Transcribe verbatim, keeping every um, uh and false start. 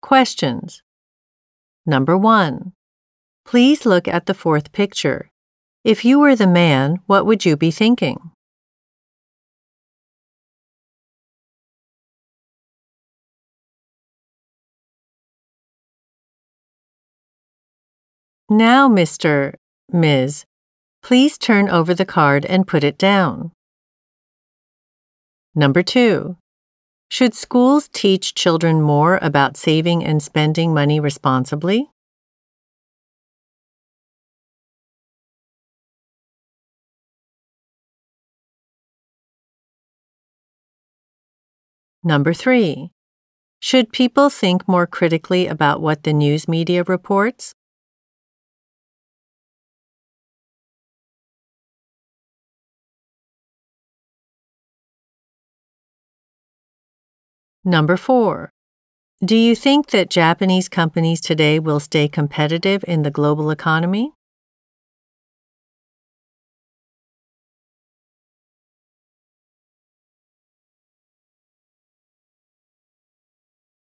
Questions. Number one. Please look at the fourth picture. If you were the man, what would you be thinking? Now, Mister Miz, please turn over the card and put it down. Number two. Should schools teach children more about saving and spending money responsibly? Number three. Should people think more critically about what the news media reports? Number four. Do you think that Japanese companies today will stay competitive in the global economy?